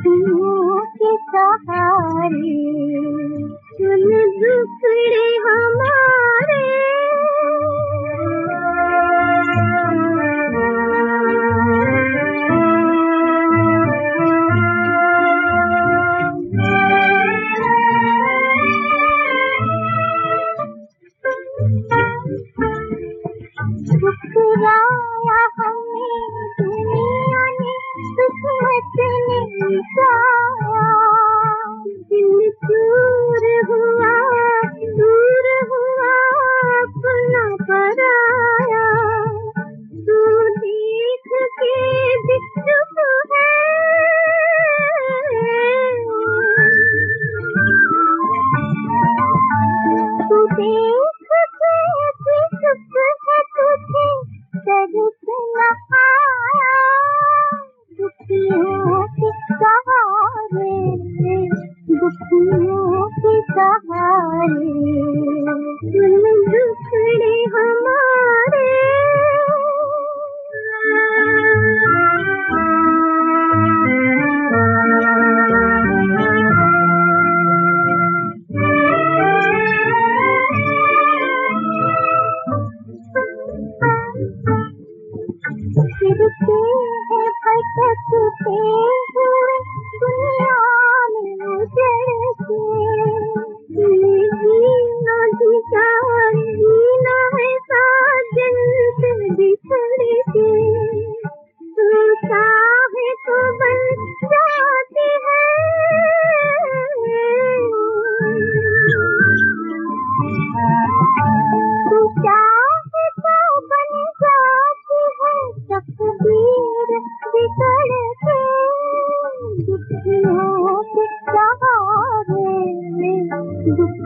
दुखियों के सहारे सुन दुखड़े हमारे। ठुकराया हमें दुनिया ने, किस्मत ने मिटाया। दिल दूर हुआ अपना पराया। तू देख के भी चुप है, तू देख के भी चुप है, तुझे दर्द न आया। दुखियों के सहारे, दुखियों के सहारे सुन दुखड़े हमारे। फिरते हैं भटकते हुए दुनिया में उजड़ के। जीना जीना है साजन से बिछड़ के। तू चाहे तो बन जाती है, तू चाहे तो बन जाती है। तकदीर बिगड़ के दुखियों के सहारे,